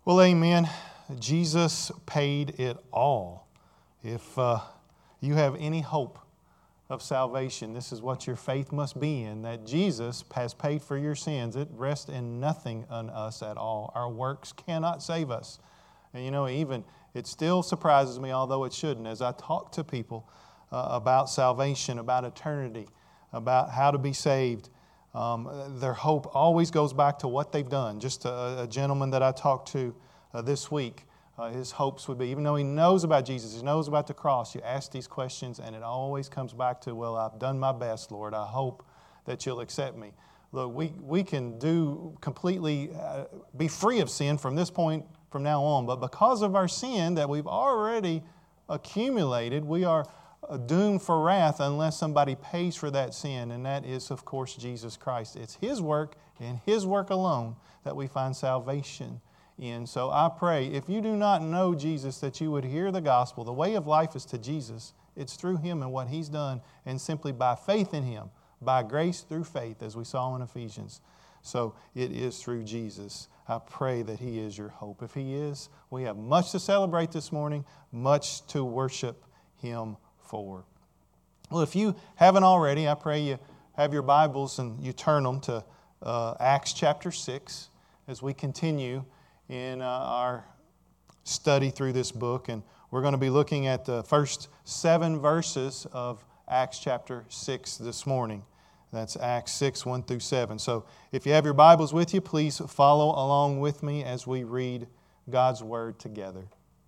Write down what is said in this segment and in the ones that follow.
Well, amen. Jesus paid it all. If you have any hope of salvation, this is what your faith must be in, that Jesus has paid for your sins. It rests in nothing on us at all. Our works cannot save us. And even it still surprises me, although it shouldn't, as I talk to people about salvation, about eternity, about how to be saved. Their hope always goes back to what they've done. Just a gentleman that I talked to this week, his hopes would be, even though he knows about Jesus, he knows about the cross, you ask these questions and it always comes back to, well, I've done my best, Lord. I hope that you'll accept me. Look, we can completely be free of sin from this point from now on, but because of our sin that we've already accumulated, we are doomed for wrath unless somebody pays for that sin, and that is, of course, Jesus Christ. It's His work and His work alone that we find salvation in. So I pray, if you do not know Jesus, that you would hear the gospel. The way of life is to Jesus. It's through Him and what He's done, and simply by faith in Him, by grace through faith, as we saw in Ephesians. So it is through Jesus. I pray that He is your hope. If He is, we have much to celebrate this morning, much to worship Him for. Well, if you haven't already, I pray you have your Bibles and you turn them to Acts chapter 6 as we continue in our study through this book. And we're going to be looking at the first 7 verses of Acts chapter 6 this morning. That's Acts 6, 1 through 7. So if you have your Bibles with you, please follow along with me as we read God's Word together.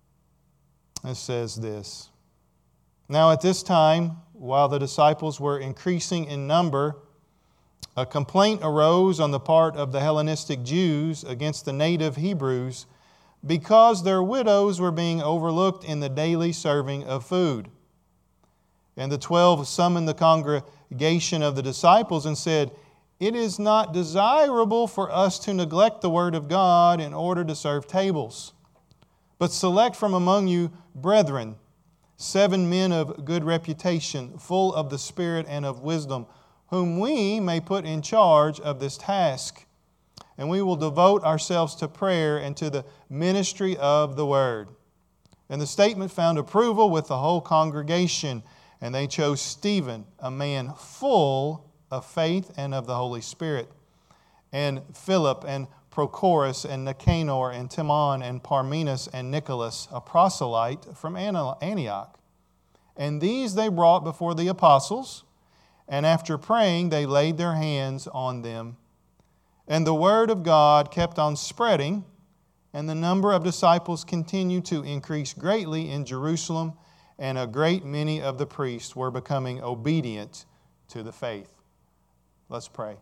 It says this: Now at this time, while the disciples were increasing in number, a complaint arose on the part of the Hellenistic Jews against the native Hebrews because their widows were being overlooked in the daily serving of food. And the 12 summoned the congregation of the disciples and said, "It is not desirable for us to neglect the word of God in order to serve tables, but select from among you brethren 7 men of good reputation, full of the Spirit and of wisdom, whom we may put in charge of this task. And we will devote ourselves to prayer and to the ministry of the word." And the statement found approval with the whole congregation. And they chose Stephen, a man full of faith and of the Holy Spirit, and Philip and Prochorus and Nicanor and Timon and Parmenas and Nicholas, a proselyte from Antioch. And these they brought before the apostles, and after praying they laid their hands on them. And the word of God kept on spreading, and the number of disciples continued to increase greatly in Jerusalem, and a great many of the priests were becoming obedient to the faith. Let's pray.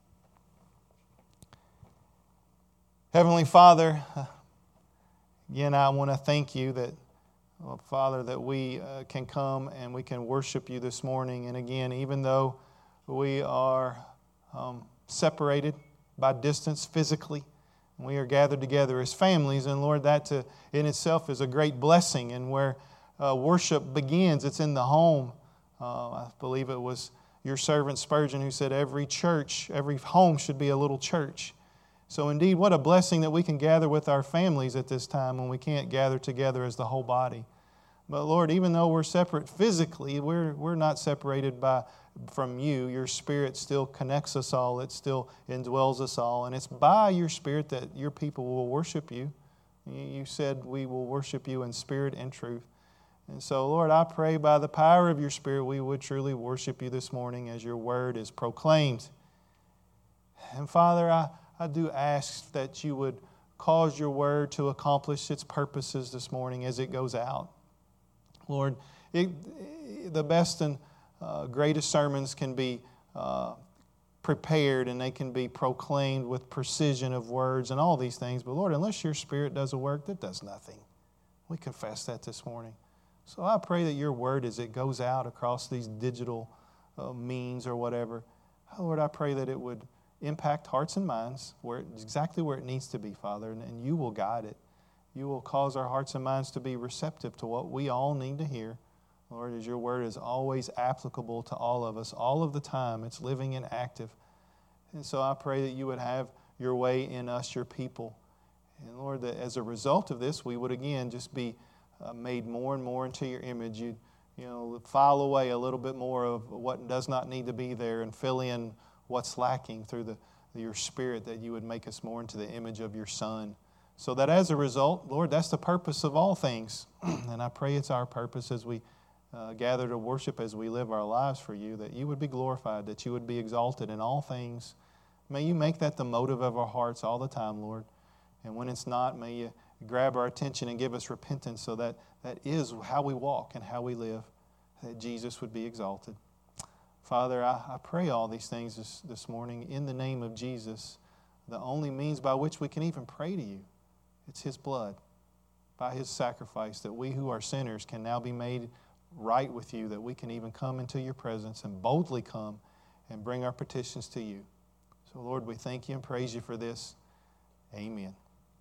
Heavenly Father, again, I want to thank You that, Father, that we can come and we can worship You this morning. And again, even though we are separated by distance physically, we are gathered together as families. And Lord, that in itself is a great blessing. And where worship begins, it's in the home. I believe it was your servant Spurgeon who said every home should be a little church. So indeed, what a blessing that we can gather with our families at this time when we can't gather together as the whole body. But Lord, even though we're separate physically, we're not separated from You. Your Spirit still connects us all. It still indwells us all. And it's by Your Spirit that Your people will worship You. You said we will worship You in spirit and truth. And so, Lord, I pray by the power of Your Spirit we would truly worship You this morning as Your word is proclaimed. And Father, I do ask that You would cause Your word to accomplish its purposes this morning as it goes out. Lord, the best and greatest sermons can be prepared and they can be proclaimed with precision of words and all these things. But Lord, unless Your Spirit does a work, that does nothing. We confess that this morning. So I pray that Your word, as it goes out across these digital means or whatever, Lord, I pray that it would impact hearts and minds exactly where it needs to be, Father, and You will guide it. You will cause our hearts and minds to be receptive to what we all need to hear. Lord, as Your word is always applicable to all of us, all of the time. It's living and active. And so I pray that You would have Your way in us, Your people. And Lord, that as a result of this, we would again just be made more and more into your image. You file away a little bit more of what does not need to be there and fill in what's lacking through your Spirit, that you would make us more into the image of your Son. So that as a result, Lord, that's the purpose of all things. And I pray it's our purpose as we gather to worship, as we live our lives for you, that you would be glorified, that you would be exalted in all things. May you make that the motive of our hearts all the time, Lord. And when it's not, may you grab our attention and give us repentance, so that is how we walk and how we live, that Jesus would be exalted. Father, I pray all these things this morning in the name of Jesus, the only means by which we can even pray to you. It's His blood, by His sacrifice, that we who are sinners can now be made right with you, that we can even come into your presence and boldly come and bring our petitions to you. So, Lord, we thank you and praise you for this. Amen.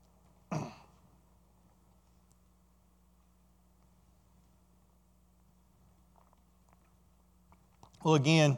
Well, again,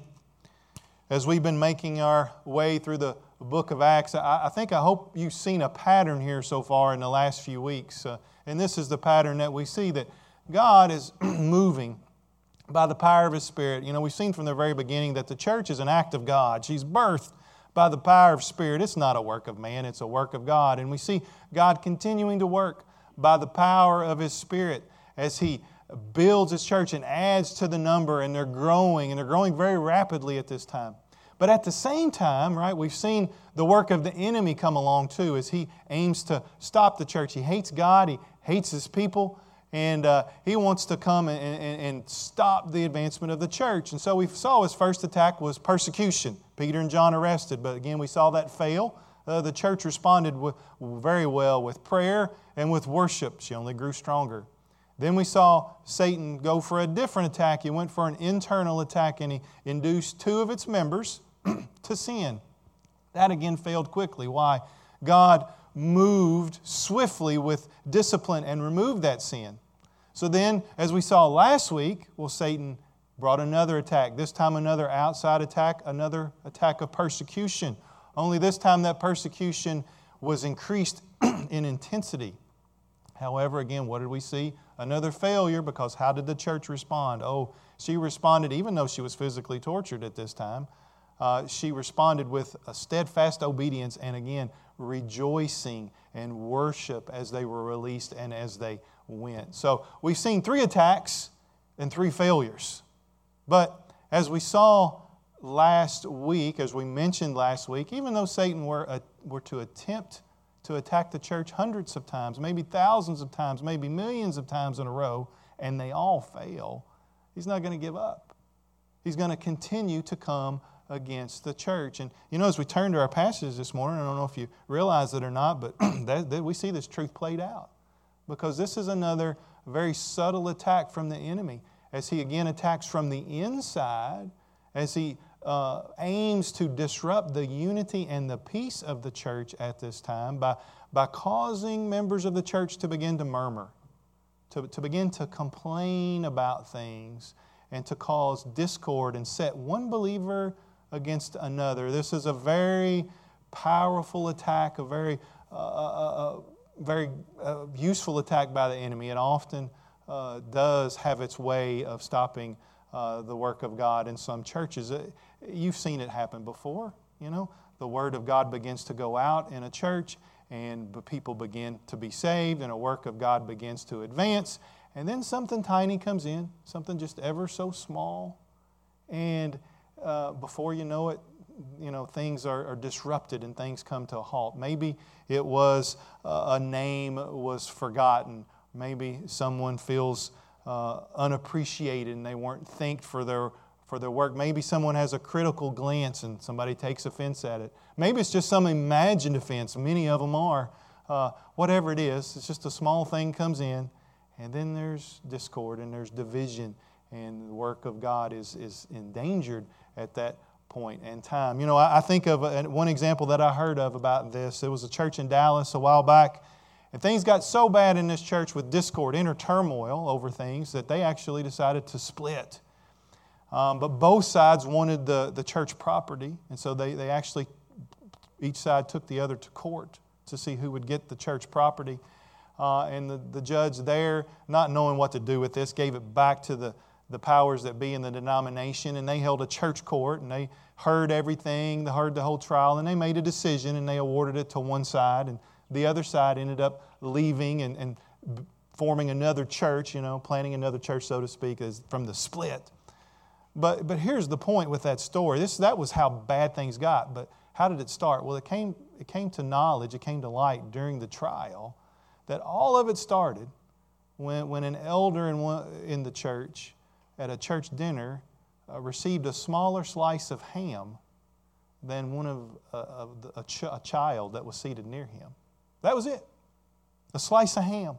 as we've been making our way through the book of Acts, I hope you've seen a pattern here so far in the last few weeks. And this is the pattern that we see, that God is moving by the power of His Spirit. We've seen from the very beginning that the church is an act of God. She's birthed by the power of Spirit. It's not a work of man, it's a work of God. And we see God continuing to work by the power of His Spirit as He builds His church and adds to the number, and they're growing very rapidly at this time. But at the same time, right, we've seen the work of the enemy come along too, as he aims to stop the church. He hates God, he hates His people, and he wants to come and stop the advancement of the church. And so we saw his first attack was persecution. Peter and John arrested, but again we saw that fail. The church responded very well with prayer and with worship. She only grew stronger. Then we saw Satan go for a different attack. He went for an internal attack, and he induced two of its members to sin. That again failed quickly. Why? God moved swiftly with discipline and removed that sin. So then, as we saw last week, Satan brought another attack. This time another outside attack, another attack of persecution. Only this time that persecution was increased in intensity. However, again, what did we see? Another failure, because how did the church respond? She responded, even though she was physically tortured at this time, she responded with a steadfast obedience and again, rejoicing and worship as they were released and as they went. So we've seen 3 attacks and 3 failures. But as we saw last week, as we mentioned last week, even though Satan were to attempt to attack the church hundreds of times, maybe thousands of times, maybe millions of times in a row, and they all fail, he's not going to give up. He's going to continue to come against the church. And as we turn to our passage this morning, I don't know if you realize it or not, but we see this truth played out. Because this is another very subtle attack from the enemy, as he again attacks from the inside, as he aims to disrupt the unity and the peace of the church at this time by causing members of the church to begin to murmur, to begin to complain about things, and to cause discord and set one believer against another. This is a very powerful attack, a very useful attack by the enemy. It often does have its way of stopping the work of God in some churches. You've seen it happen before. The Word of God begins to go out in a church, and the people begin to be saved, and a work of God begins to advance. And then something tiny comes in, something just ever so small, and before you know it, things are disrupted and things come to a halt. Maybe it was a name was forgotten. Maybe someone feels unappreciated and they weren't thanked for their work. Maybe someone has a critical glance and somebody takes offense at it. Maybe it's just some imagined offense. Many of them are. Whatever it is, it's just a small thing comes in, and then there's discord and there's division, and the work of God is endangered at that point in time. I think of one example that I heard of about this. There was a church in Dallas a while back, and things got so bad in this church with discord, inner turmoil over things, that they actually decided to split. But both sides wanted the church property, and so they actually, each side took the other to court to see who would get the church property. And the judge there, not knowing what to do with this, gave it back to the powers that be in the denomination, and they held a church court, and they heard everything, they heard the whole trial, and they made a decision, and they awarded it to one side, and the other side ended up leaving and forming another church, planting another church, so to speak, from the split. But here's the point with that story. That was how bad things got, but how did it start? Well, it came to knowledge, it came to light during the trial, that all of it started when an elder in the church at a church dinner received a smaller slice of ham than one of a child that was seated near him. That was it. A slice of ham.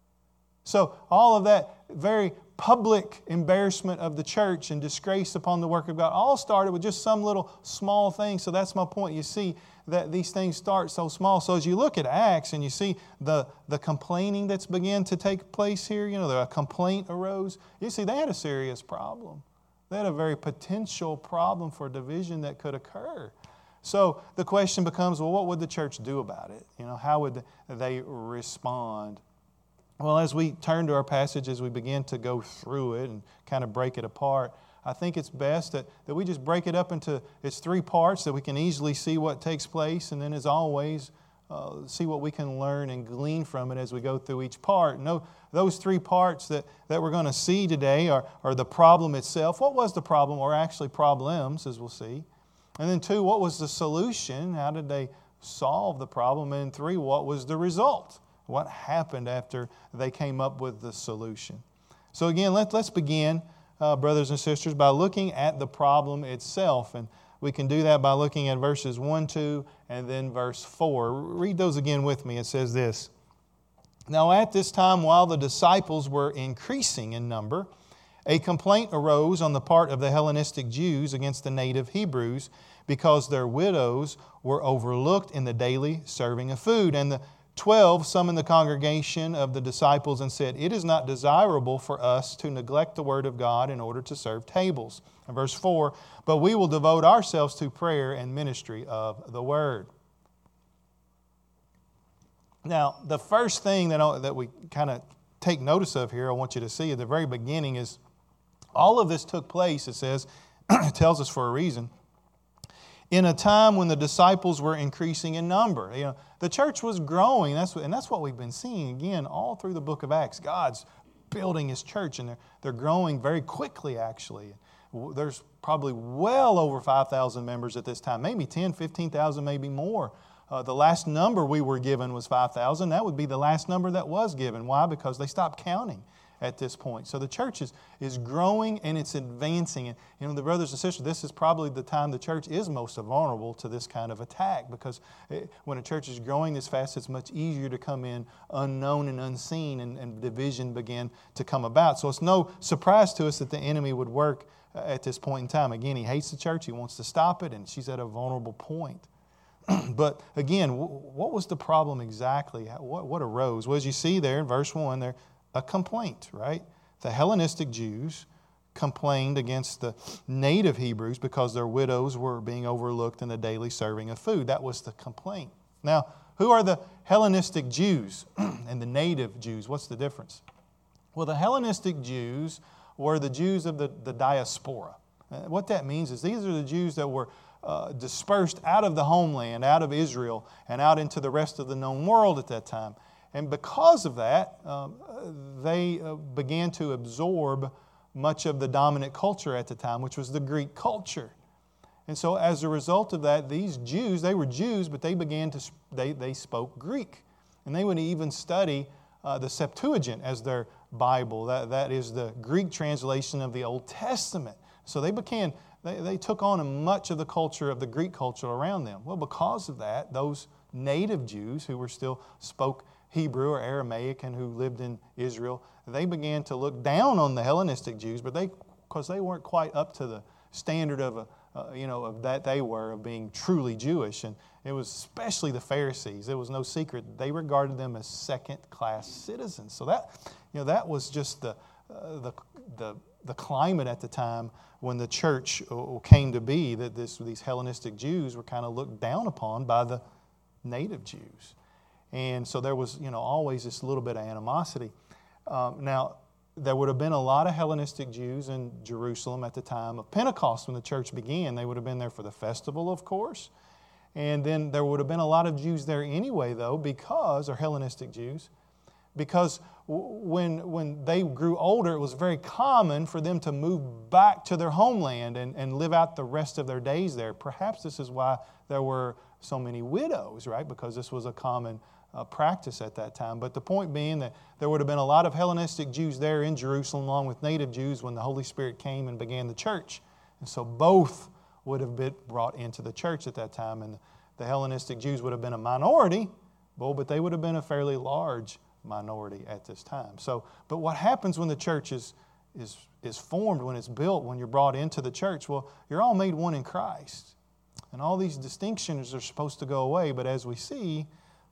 So all of that very public embarrassment of the church and disgrace upon the work of God all started with just some little small thing. So that's my point. You see that these things start so small. So as you look at Acts and you see the complaining that's began to take place here, a complaint arose. You see, they had a serious problem. They had a very potential problem for division that could occur. So the question becomes, well, what would the church do about it? How would they respond? Well, as we turn to our passage, as we begin to go through it and kind of break it apart, I think it's best that we just break it up into its three parts that we can easily see what takes place, and then as always, see what we can learn and glean from it as we go through each part. Those three parts that we're going to see today are the problem itself. What was the problem, or actually problems, as we'll see? And then 2, what was the solution? How did they solve the problem? And 3, what was the result? What happened after they came up with the solution? So again, let's begin, brothers and sisters, by looking at the problem itself. And we can do that by looking at verses 1, 2, and then verse 4. Read those again with me. It says this: Now at this time, while the disciples were increasing in number, a complaint arose on the part of the Hellenistic Jews against the native Hebrews, because their widows were overlooked in the daily serving of food. And the 12 summoned the congregation of the disciples and said, It is not desirable for us to neglect the word of God in order to serve tables. And verse 4, But we will devote ourselves to prayer and ministry of the word. Now, the first thing that we kind of take notice of here, I want you to see at the very beginning, is all of this took place, it says, it tells us for a reason, in a time when the disciples were increasing in number. The church was growing, and that's what we've been seeing again all through the book of Acts. God's building His church, and they're growing very quickly, actually. There's probably well over 5,000 members at this time, maybe 10, 15,000, maybe more. The last number we were given was 5,000. That would be the last number that was given. Why? Because they stopped counting at this point. So the church is growing and it's advancing. And the brothers and sisters, this is probably the time the church is most vulnerable to this kind of attack, because when a church is growing this fast, it's much easier to come in unknown and unseen, and division began to come about. So it's no surprise to us that the enemy would work at this point in time. Again, he hates the church. He wants to stop it, and she's at a vulnerable point. But again, what was the problem exactly? What arose? Well, as you see there in verse 1, there a complaint, right? The Hellenistic Jews complained against the native Hebrews because their widows were being overlooked in the daily serving of food. That was the complaint. Now, who are the Hellenistic Jews and the native Jews? What's the difference? Well, the Hellenistic Jews were the Jews of the diaspora. What that means is these are the Jews that were dispersed out of the homeland, out of Israel, and out into the rest of the known world at that time. And because of that, they began to absorb much of the dominant culture at the time, which was the Greek culture. And so as a result of that, these Jews, they were Jews, but they spoke Greek. And they would even study the Septuagint as their Bible. That is the Greek translation of the Old Testament. So they took on much of the culture of the Greek culture around them. Well, because of that, those native Jews who spoke Hebrew or Aramaic and who lived in Israel, they began to look down on the Hellenistic Jews, but because they weren't quite up to the standard of that they were of being truly Jewish. And it was especially the Pharisees. It was no secret they regarded them as second-class citizens. So that was just the climate at the time when the church came to be, that these Hellenistic Jews were kind of looked down upon by the native Jews. And so there was, always this little bit of animosity. Now, there would have been a lot of Hellenistic Jews in Jerusalem at the time of Pentecost when the church began. They would have been there for the festival, of course. And then there would have been a lot of Jews there anyway, though, or Hellenistic Jews, because when they grew older, it was very common for them to move back to their homeland and live out the rest of their days there. Perhaps this is why there were so many widows, right? Because this was a common practice at that time. But the point being that there would have been a lot of Hellenistic Jews there in Jerusalem along with native Jews when the Holy Spirit came and began the church. And so both would have been brought into the church at that time. And the Hellenistic Jews would have been a minority, but they would have been a fairly large minority at this time. But what happens when the church is formed, when it's built, when you're brought into the church? Well, you're all made one in Christ. And all these distinctions are supposed to go away, but as we see,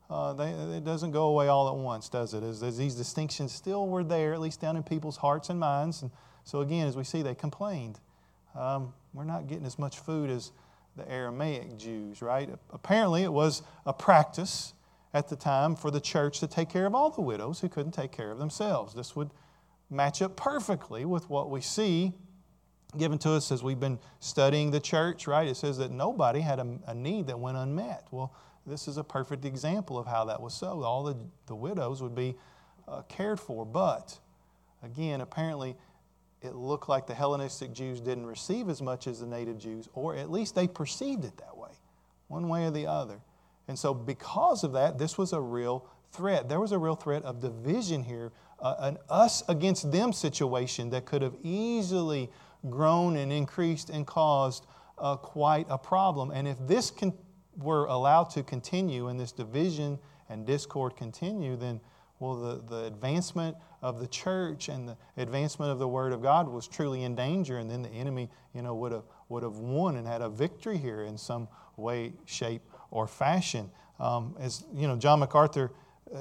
it doesn't go away all at once, does it? As these distinctions still were there, at least down in people's hearts and minds. And so again, as we see, they complained. We're not getting as much food as the Aramaic Jews, right? Apparently, it was a practice at the time for the church to take care of all the widows who couldn't take care of themselves. This would match up perfectly with what we see given to us as we've been studying the church, right? It says that nobody had a need that went unmet. Well, this is a perfect example of how that was so. All the widows would be cared for. But, again, apparently it looked like the Hellenistic Jews didn't receive as much as the native Jews, or at least they perceived it that way, one way or the other. And so because of that, this was a real threat. There was a real threat of division here, an us against them situation that could have easily grown and increased and caused quite a problem. And if this were allowed to continue and this division and discord continue, then, well, the advancement of the church and the advancement of the Word of God was truly in danger, and then the enemy, would have won and had a victory here in some way, shape, or fashion. As John MacArthur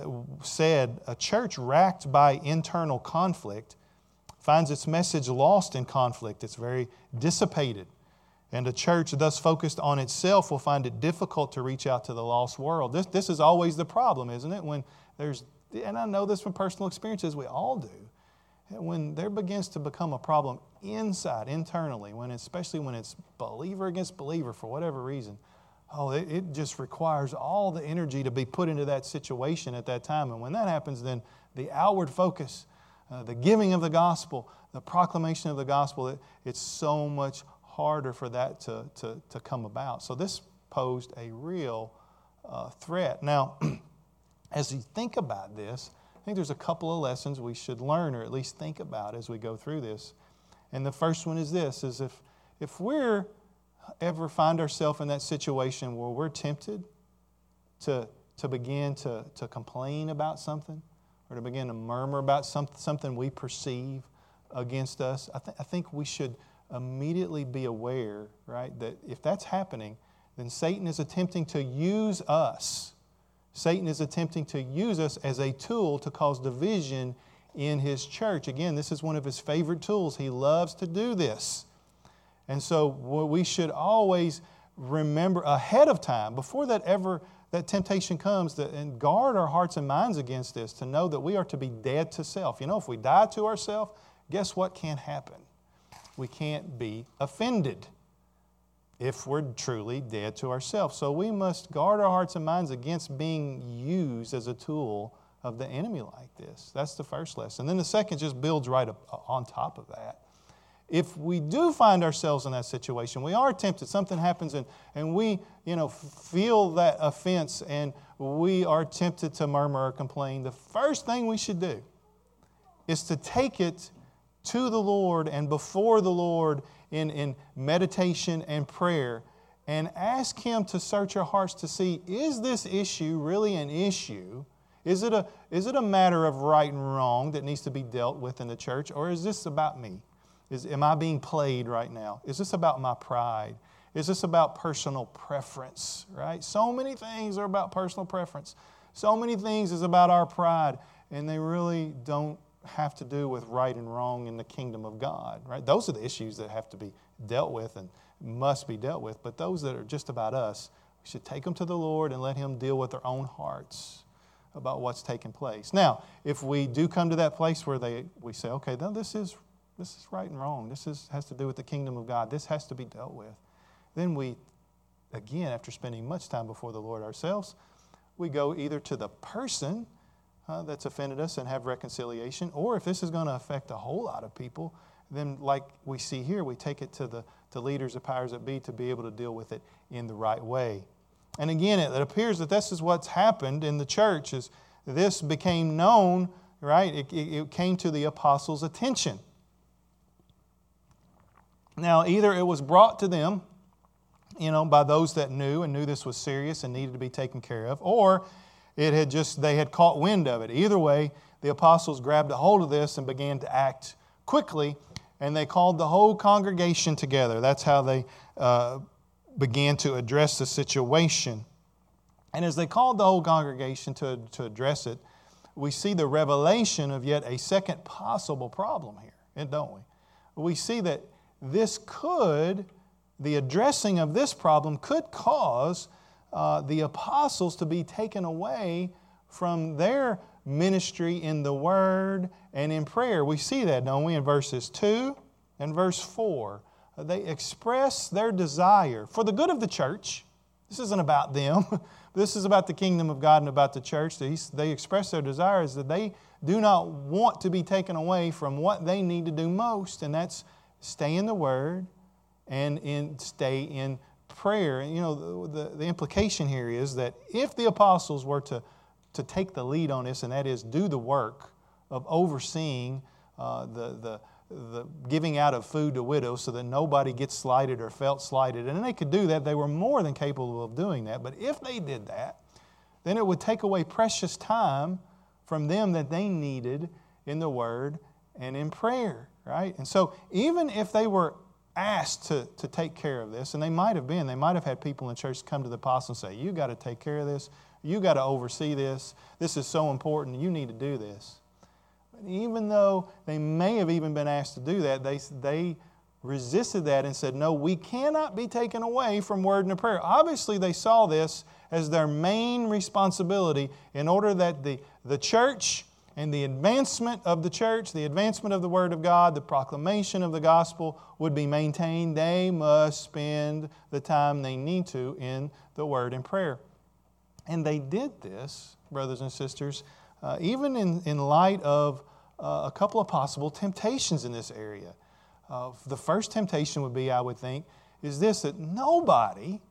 said, a church racked by internal conflict finds its message lost in conflict. It's very dissipated. And a church thus focused on itself will find it difficult to reach out to the lost world. This is always the problem, isn't it? When and I know this from personal experiences, we all do. When there begins to become a problem internally, especially when it's believer against believer for whatever reason, it just requires all the energy to be put into that situation at that time. And when that happens, then the outward focus, the giving of the gospel, the proclamation of the gospel, it's so much harder for that to come about. So this posed a real threat. Now, as you think about this, I think there's a couple of lessons we should learn or at least think about as we go through this. And the first one is this, is if we're ever find ourselves in that situation where we're tempted to begin to complain about something or to begin to murmur about something we perceive against us, I think we should immediately be aware, right, that if that's happening, then Satan is attempting to use us. Satan is attempting to use us as a tool to cause division in his church. Again, this is one of his favorite tools. He loves to do this. And so we should always remember ahead of time, before that temptation comes, and guard our hearts and minds against this, to know that we are to be dead to self. If we die to ourselves, guess what can't happen? We can't be offended if we're truly dead to ourselves. So we must guard our hearts and minds against being used as a tool of the enemy like this. That's the first lesson. Then the second just builds right up on top of that. If we do find ourselves in that situation, we are tempted, something happens and we feel that offense and we are tempted to murmur or complain, the first thing we should do is to take it to the Lord and before the Lord in meditation and prayer and ask Him to search our hearts to see, is this issue really an issue? Is it a matter of right and wrong that needs to be dealt with in the church, or is this about me? Am I being played right now? Is this about my pride? Is this about personal preference, right? So many things are about personal preference. So many things is about our pride, and they really don't have to do with right and wrong in the kingdom of God, right? Those are the issues that have to be dealt with and must be dealt with. But those that are just about us, we should take them to the Lord and let Him deal with our own hearts. about what's taking place. Now, if we do come to that place where we say, okay, now this is right and wrong. This has to do with the kingdom of God. This has to be dealt with. Then we, again, after spending much time before the Lord ourselves, we go either to the person that's offended us and have reconciliation, or if this is going to affect a whole lot of people, then like we see here, we take it to leaders of powers that be to be able to deal with it in the right way. And again, it appears that this is what's happened in the church, is this became known, right? It came to the apostles' attention. Now, either it was brought to them, by those that knew this was serious and needed to be taken care of, or they had caught wind of it. Either way, the apostles grabbed a hold of this and began to act quickly, and they called the whole congregation together. That's how they began to address the situation. And as they called the whole congregation to address it, we see the revelation of yet a second possible problem here, don't we? We see that the addressing of this problem could cause the apostles to be taken away from their ministry in the Word and in prayer. We see that, don't we, in verses 2 and verse 4. They express their desire for the good of the church. This isn't about them. This is about the kingdom of God and about the church. They express their desires that they do not want to be taken away from what they need to do most, and that's stay in the Word and stay in prayer. And the implication here is that if the apostles were to take the lead on this, and that is do the work of overseeing the giving out of food to widows so that nobody gets slighted or felt slighted, and they could do that, they were more than capable of doing that. But if they did that, then it would take away precious time from them that they needed in the Word and in prayer, right? And so even if they were asked to take care of this, and they might have had people in church come to the apostles and say, you got to take care of this, you got to oversee this, this is so important, you need to do this. But even though they may have even been asked to do that, they resisted that and said, no, we cannot be taken away from word and prayer. Obviously, they saw this as their main responsibility in order that the church and the advancement of the church, the advancement of the Word of God, the proclamation of the gospel would be maintained. They must spend the time they need to in the Word and prayer. And they did this, brothers and sisters, even in light of a couple of possible temptations in this area. The first temptation would be, I would think, is this, that nobody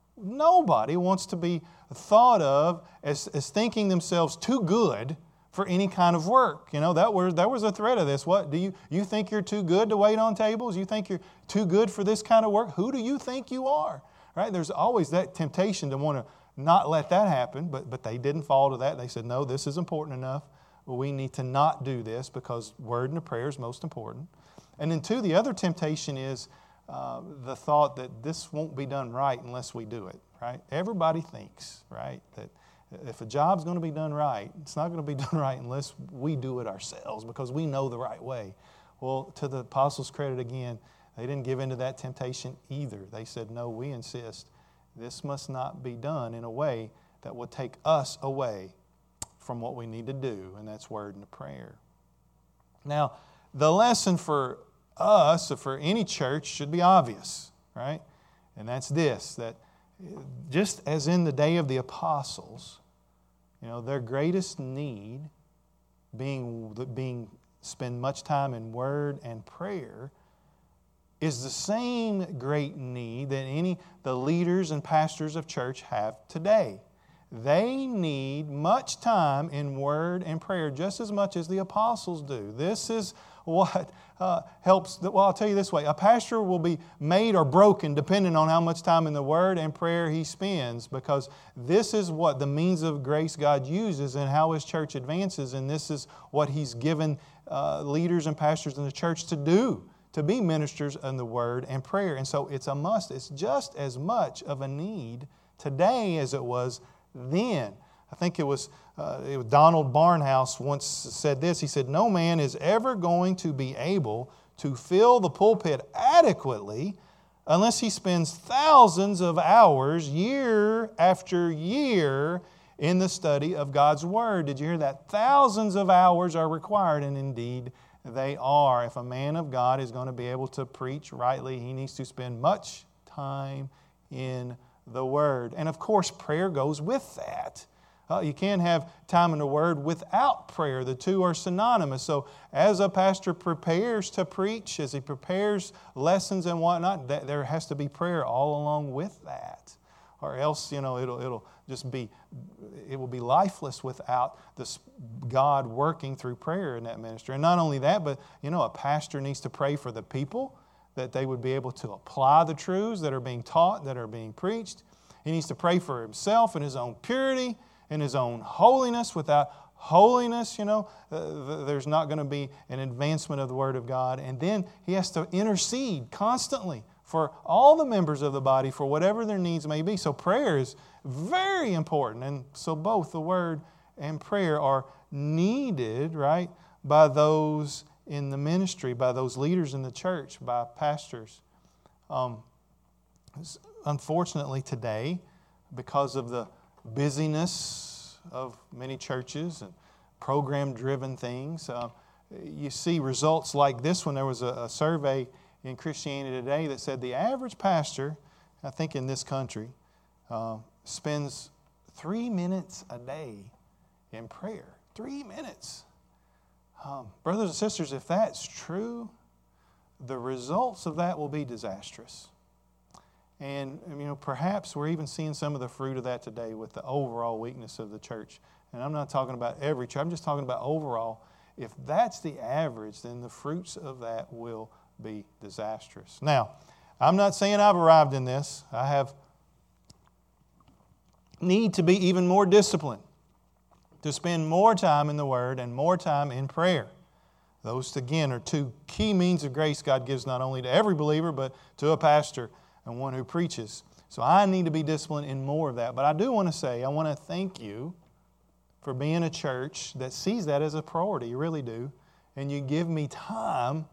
wants to be thought of as thinking themselves too good for any kind of work. That was a threat of this. What, do you think you're too good to wait on tables? You think you're too good for this kind of work? Who do you think you are? Right? There's always that temptation to want to not let that happen, but they didn't fall to that. They said, no, this is important enough. We need to not do this because word and prayer is most important. And then two, the other temptation is the thought that this won't be done right unless we do it, right? Everybody thinks, right, that if a job's going to be done right, it's not going to be done right unless we do it ourselves because we know the right way. Well, to the apostles' credit again, they didn't give in to that temptation either. They said, no, we insist. This must not be done in a way that will take us away from what we need to do, and that's word and prayer. Now, the lesson for us, or for any church, should be obvious, right? And that's this, that just as in the day of the apostles, their greatest need being spend much time in word and prayer is the same great need that the leaders and pastors of church have today. They need much time in word and prayer just as much as the apostles do. This is what helps. Well, I'll tell you this way. A pastor will be made or broken depending on how much time in the word and prayer he spends, because this is what the means of grace God uses and how His church advances, and this is what He's given leaders and pastors in the church to do, to be ministers in the word and prayer. And so it's a must. It's just as much of a need today as it was then. I think it was Donald Barnhouse once said this. He said, no man is ever going to be able to fill the pulpit adequately unless he spends thousands of hours, year after year, in the study of God's Word. Did you hear that? Thousands of hours are required, and indeed they are. If a man of God is going to be able to preach rightly, he needs to spend much time in the Word. And of course, prayer goes with that. You can't have time in the Word without prayer. The two are synonymous. So as a pastor prepares to preach, as he prepares lessons and whatnot, there has to be prayer all along with that. Or else, it'll just be, it will be lifeless without this God working through prayer in that ministry. And not only that, but a pastor needs to pray for the people, that they would be able to apply the truths that are being taught, that are being preached. He needs to pray for himself and his own purity and his own holiness. Without holiness, there's not going to be an advancement of the Word of God. And then he has to intercede constantly for all the members of the body for whatever their needs may be. So prayer is very important. And so both the Word and prayer are needed, right, by those in the ministry, by those leaders in the church, by pastors. Unfortunately today, because of the busyness of many churches and program-driven things, you see results like this one. There was a survey in Christianity Today that said the average pastor, I think in this country, spends 3 minutes a day in prayer. 3 minutes. Brothers and sisters, if that's true, the results of that will be disastrous. And, perhaps we're even seeing some of the fruit of that today with the overall weakness of the church. And I'm not talking about every church. I'm just talking about overall. If that's the average, then the fruits of that will be disastrous. Now, I'm not saying I've arrived in this. I need to be even more disciplined, to spend more time in the Word and more time in prayer. Those, again, are two key means of grace God gives not only to every believer, but to a pastor and one who preaches. So I need to be disciplined in more of that. But I do want to say, I want to thank you for being a church that sees that as a priority. You really do. And you give me time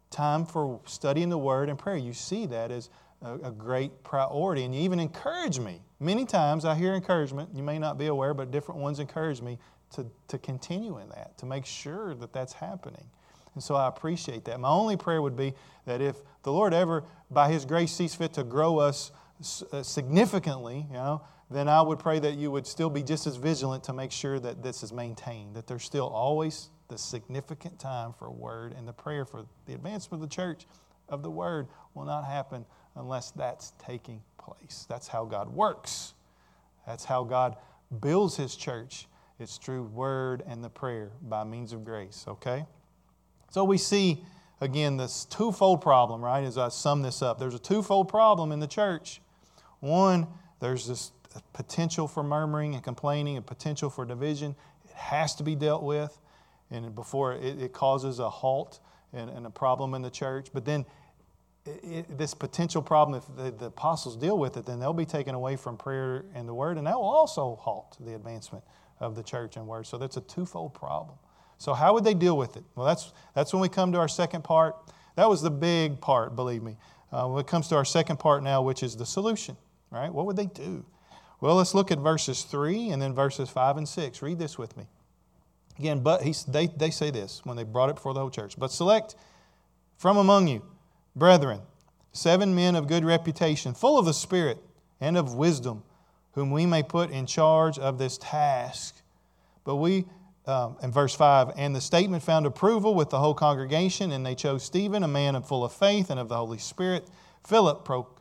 for studying the Word and prayer. You see that as a great priority. And you even encourage me. Many times I hear encouragement. You may not be aware, but different ones encourage me to continue in that, to make sure that that's happening. And so I appreciate that. My only prayer would be that if the Lord ever, by His grace, sees fit to grow us significantly, then I would pray that you would still be just as vigilant to make sure that this is maintained, that there's still always the significant time for Word, and the prayer for the advancement of the church of the Word will not happen unless that's taking place. That's how God works. That's how God builds His church. It's through Word and the prayer by means of grace, okay? So we see, again, this twofold problem, right, as I sum this up. There's a twofold problem in the church. One, there's this potential for murmuring and complaining, a potential for division. It has to be dealt with and before it causes a halt and a problem in the church. But then this potential problem, if the apostles deal with it, then they'll be taken away from prayer and the Word, and that will also halt the advancement of the church and Word. So that's a twofold problem. So how would they deal with it? Well, that's when we come to our second part. That was the big part, believe me. When it comes to our second part now, which is the solution, right? What would they do? Well, let's look at verses 3 and then verses 5 and 6. Read this with me. Again, they say this when they brought it before the whole church. But select from among you, brethren, 7 men of good reputation, full of the Spirit and of wisdom, whom we may put in charge of this task. But in verse 5, and the statement found approval with the whole congregation, and they chose Stephen, a man full of faith and of the Holy Spirit, Philip,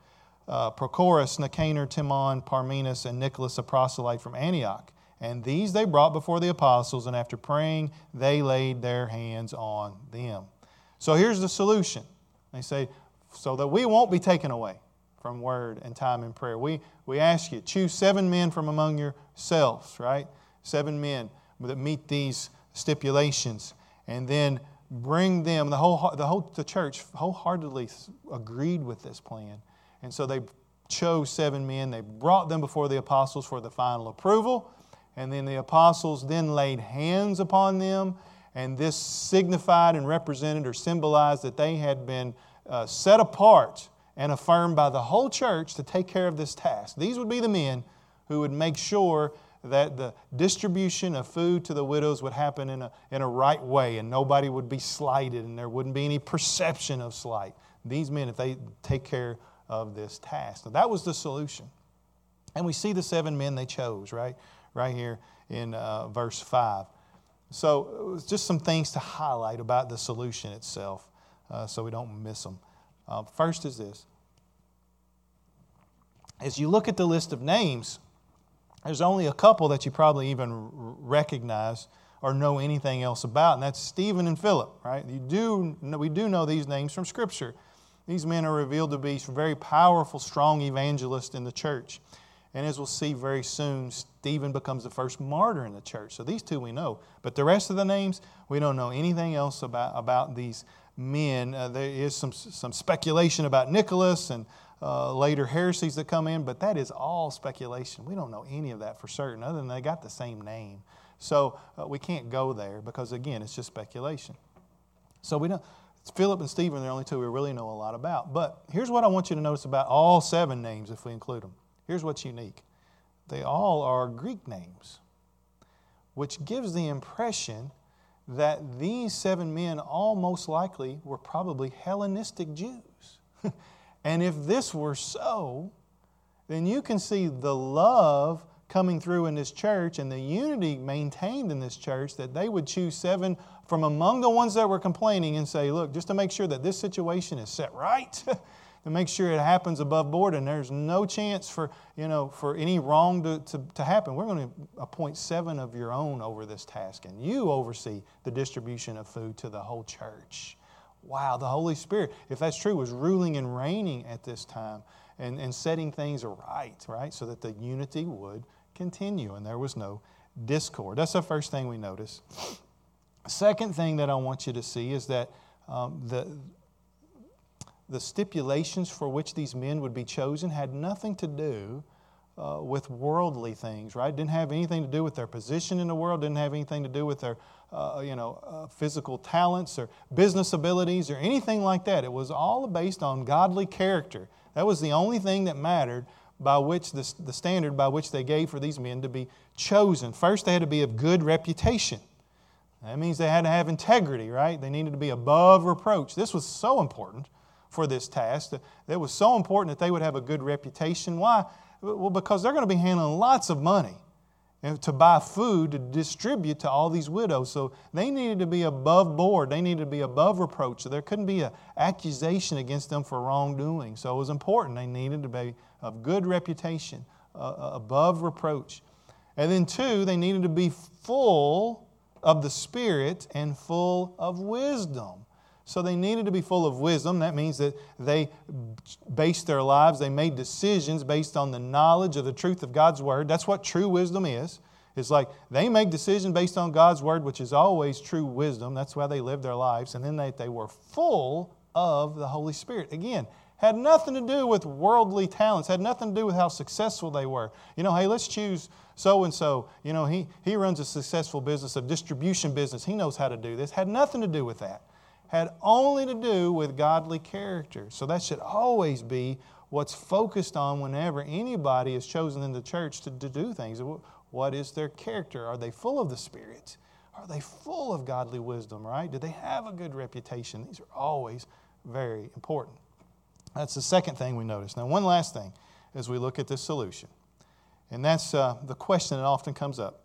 Prochorus, Nicanor, Timon, Parmenas, and Nicholas, a proselyte from Antioch. And these they brought before the apostles, and after praying, they laid their hands on them. So here's the solution. They say, so that we won't be taken away from Word and time in prayer. We ask you, choose 7 men from among yourselves, right? 7 men that meet these stipulations, and then bring them. The church wholeheartedly agreed with this plan, and so they chose 7 men. They brought them before the apostles for the final approval, and then the apostles then laid hands upon them, and this signified and represented or symbolized that they had been set apart and affirmed by the whole church to take care of this task. These would be the men who would make sure that the distribution of food to the widows would happen in a right way, and nobody would be slighted, and there wouldn't be any perception of slight. These men, if they take care of this task. Now, that was the solution. And we see the 7 men they chose, right here in verse 5. So just some things to highlight about the solution itself so we don't miss them. First is this. As you look at the list of names, there's only a couple that you probably even recognize or know anything else about, and that's Stephen and Philip, right? We do know these names from Scripture. These men are revealed to be very powerful, strong evangelists in the church. And as we'll see very soon, Stephen becomes the first martyr in the church. So these two we know. But the rest of the names, we don't know anything else about these men. There is some speculation about Nicholas and later heresies that come in, but that is all speculation. We don't know any of that for certain, other than they got the same name. So we can't go there because, again, it's just speculation. So we don't. Philip and Stephen are the only two we really know a lot about. But here's what I want you to notice about all 7 names if we include them. Here's what's unique. They all are Greek names, which gives the impression that these 7 men all most likely were probably Hellenistic Jews. And if this were so, then you can see the love coming through in this church and the unity maintained in this church, that they would choose 7 from among the ones that were complaining and say, look, just to make sure that this situation is set right, to make sure it happens above board and there's no chance for any wrong to happen, we're going to appoint 7 of your own over this task, and you oversee the distribution of food to the whole church. Wow, the Holy Spirit, if that's true, was ruling and reigning at this time and setting things right, so that the unity would continue and there was no discord. That's the first thing we notice. Second thing that I want you to see is that the stipulations for which these men would be chosen had nothing to do with worldly things, right? Didn't have anything to do with their position in the world, didn't have anything to do with their physical talents or business abilities or anything like that. It was all based on godly character. That was the only thing that mattered, by which the standard by which they gave for these men to be chosen. First, they had to be of good reputation. That means they had to have integrity, right? They needed to be above reproach. This was so important for this task. It was so important that they would have a good reputation. Why? Well, because they're going to be handling lots of money to buy food to distribute to all these widows. So they needed to be above board. They needed to be above reproach. So there couldn't be an accusation against them for wrongdoing. So it was important. They needed to be of good reputation, above reproach. And then 2, they needed to be full of the Spirit and full of wisdom. So they needed to be full of wisdom. That means that they based their lives, they made decisions based on the knowledge of the truth of God's Word. That's what true wisdom is. It's like they make decisions based on God's Word, which is always true wisdom. That's why they live their lives. And then they were full of the Holy Spirit. Again, had nothing to do with worldly talents, had nothing to do with how successful they were. Hey, let's choose so-and-so. He runs a successful business, a distribution business. He knows how to do this. Had nothing to do with that. Had only to do with godly character. So that should always be what's focused on whenever anybody is chosen in the church to do things. What is their character? Are they full of the Spirit? Are they full of godly wisdom, right? Do they have a good reputation? These are always very important. That's the second thing we notice. Now, one last thing as we look at this solution, and that's the question that often comes up.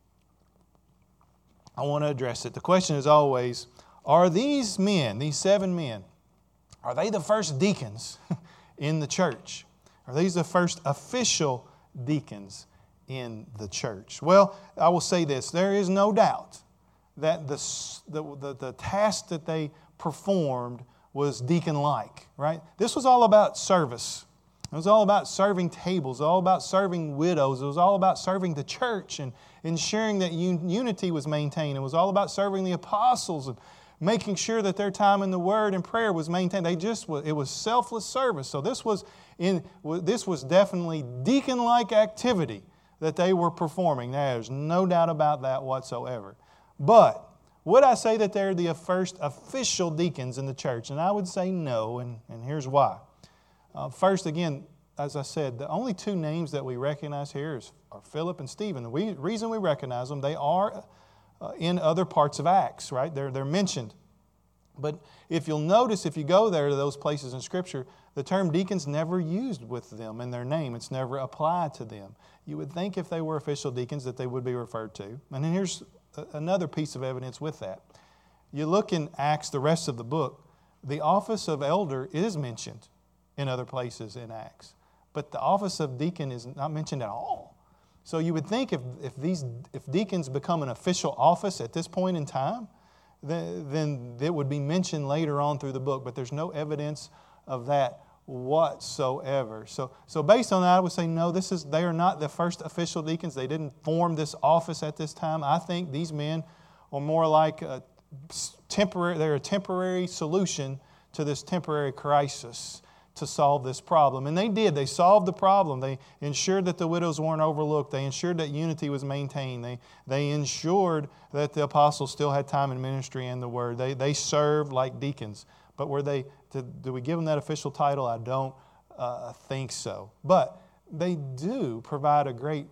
I want to address it. The question is always, are these men, these 7 men, are they the first deacons in the church? Are these the first official deacons in the church? Well, I will say this. There is no doubt that the task that they performed was deacon-like, right? This was all about service. It was all about serving tables, all about serving widows. It was all about serving the church and ensuring that unity was maintained. It was all about serving the apostles and making sure that their time in the Word and prayer was maintained. It was selfless service. So this was definitely deacon-like activity that they were performing. There's no doubt about that whatsoever. But would I say that they're the first official deacons in the church? And I would say no, and here's why. First, again, as I said, the only two names that we recognize here are Philip and Stephen. The reason we recognize them, they are in other parts of Acts, right? They're mentioned. But if you'll notice, if you go there to those places in Scripture, the term deacon's never used with them in their name. It's never applied to them. You would think if they were official deacons that they would be referred to. And then here's another piece of evidence with that. You look in Acts, the rest of the book, the office of elder is mentioned in other places in Acts. But the office of deacon is not mentioned at all. So you would think if deacons become an official office at this point in time, then it would be mentioned later on through the book. But there's no evidence of that whatsoever. So based on that, I would say no, they are not the first official deacons. They didn't form this office at this time. I think these men are more like they're a temporary solution to this temporary crisis to solve this problem. And they did. They solved the problem. They ensured that the widows weren't overlooked. They ensured that unity was maintained. They ensured that the apostles still had time in ministry and the word. They served like deacons. But do we give them that official title? I don't think so. But they do provide a great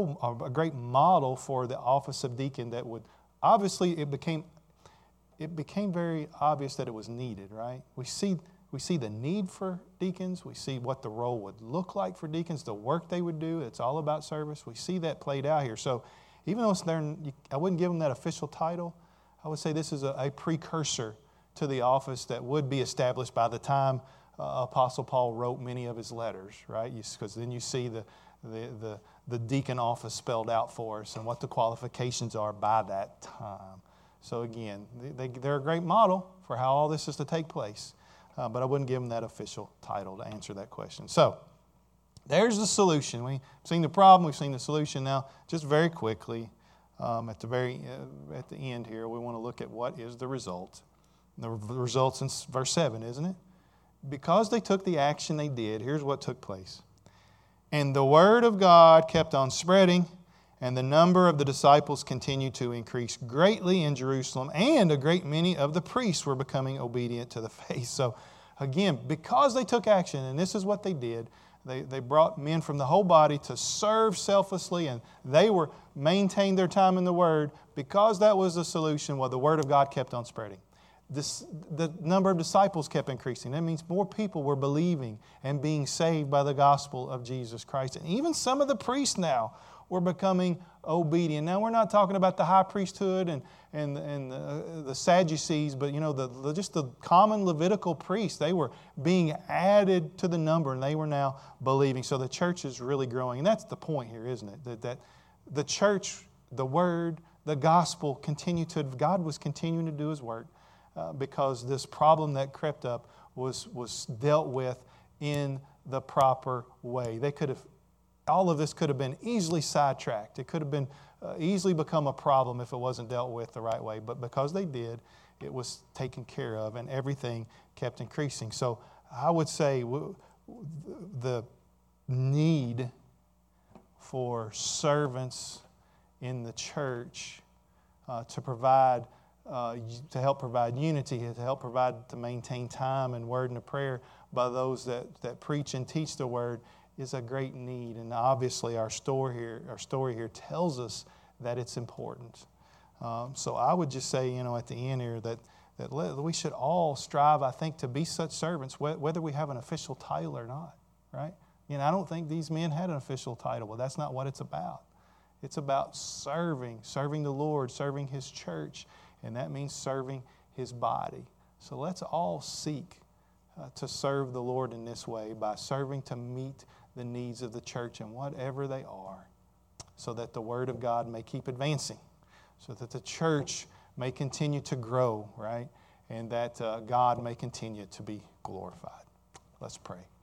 model for the office of deacon that would, obviously it became very obvious that it was needed, right? We see the need for deacons. We see what the role would look like for deacons, the work they would do. It's all about service. We see that played out here. So even though I wouldn't give them that official title, I would say this is a precursor to the office that would be established by the time Apostle Paul wrote many of his letters, right? Because then you see the deacon office spelled out for us and what the qualifications are by that time. So again, they're a great model for how all this is to take place. But I wouldn't give them that official title to answer that question. So there's the solution. We've seen the problem. We've seen the solution. Now, just very quickly, at the end here, we want to look at what is the result. The result's in verse 7, isn't it? Because they took the action they did, here's what took place. And the word of God kept on spreading, and the number of the disciples continued to increase greatly in Jerusalem, and a great many of the priests were becoming obedient to the faith. So again, because they took action, and this is what they did, they brought men from the whole body to serve selflessly, and they maintained their time in the Word. Because that was the solution, well, the Word of God kept on spreading. The number of disciples kept increasing. That means more people were believing and being saved by the gospel of Jesus Christ. And even some of the priests now were becoming obedient. Now, we're not talking about the high priesthood and the Sadducees, but just the common Levitical priests. They were being added to the number, and they were now believing. So the church is really growing. And that's the point here, isn't it? That the church, the Word, the gospel God was continuing to do His work. Because this problem that crept up was dealt with in the proper way. All of this could have been easily sidetracked. It could have been easily become a problem if it wasn't dealt with the right way. But because they did, it was taken care of, and everything kept increasing. So I would say the need for servants in the church to help provide unity, to maintain time and word and prayer by those that preach and teach the word is a great need. And obviously our story here tells us that it's important. So I would just say, at the end here that we should all strive, I think, to be such servants, whether we have an official title or not, right? I don't think these men had an official title. Well, that's not what it's about. It's about serving the Lord, serving His church. And that means serving His body. So let's all seek to serve the Lord in this way by serving to meet the needs of the church and whatever they are, so that the Word of God may keep advancing, so that the church may continue to grow, right? And that God may continue to be glorified. Let's pray.